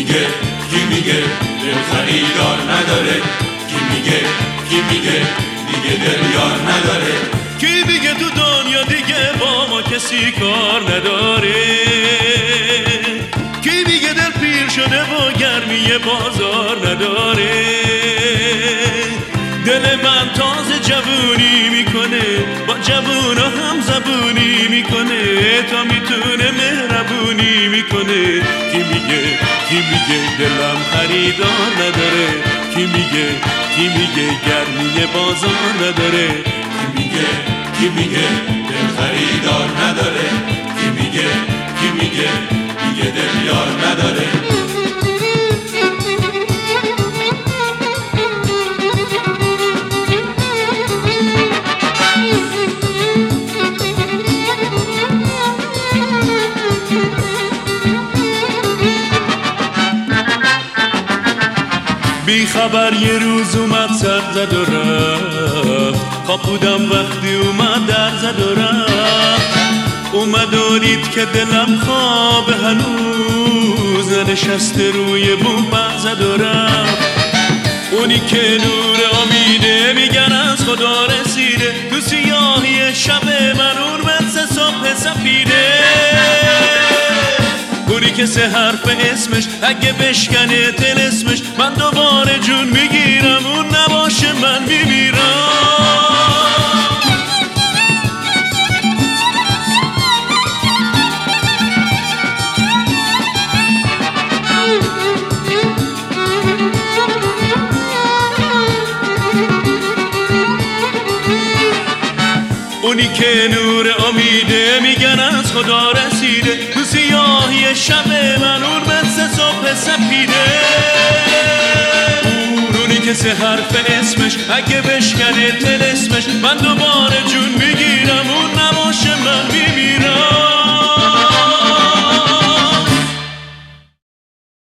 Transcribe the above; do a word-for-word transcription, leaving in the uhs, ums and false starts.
میگه کی میگه دل خریدار نداره کی میگه کی میگه دیگه دل یار نداره کی میگه تو دنیا دیگه با ما کسی کار نداره کی میگه دل پیر شده و گرمی بازار نداره دل من تازه جوونی میکنه با جوونا هم زبونی میکنه تا میتونه مهربونی میکنه کی میگه کی میگه دلم خریدار نداره کی میگه کی میگه گرمی بازار نداره کی میگه کی میگه دل خریدار نداره کی میگه کی میگه دیگه دل یار نداره بی خبر یه روز اومد سر زد و رفت خواب بودم وقتی اومد در زد و رفت اومد و دید که دلم خواب هنوز ننشسته روی بوم زد و رفت اونی که نور امیده میگن از خدا رسیده تو سیاهی شب من اون مثل صبح سپیده اونی که سه حرف اسمش اگه بشکنه طلسمش من دوباره جون میگیرم اون نباشه من میمیرم اونی که نور امیده میگن از خدا رسیده تو سیاهی شب من اون مثل صبح سپیده اون اونی که سه حرف اسمش اگه بشکنه طلسمش من دوباره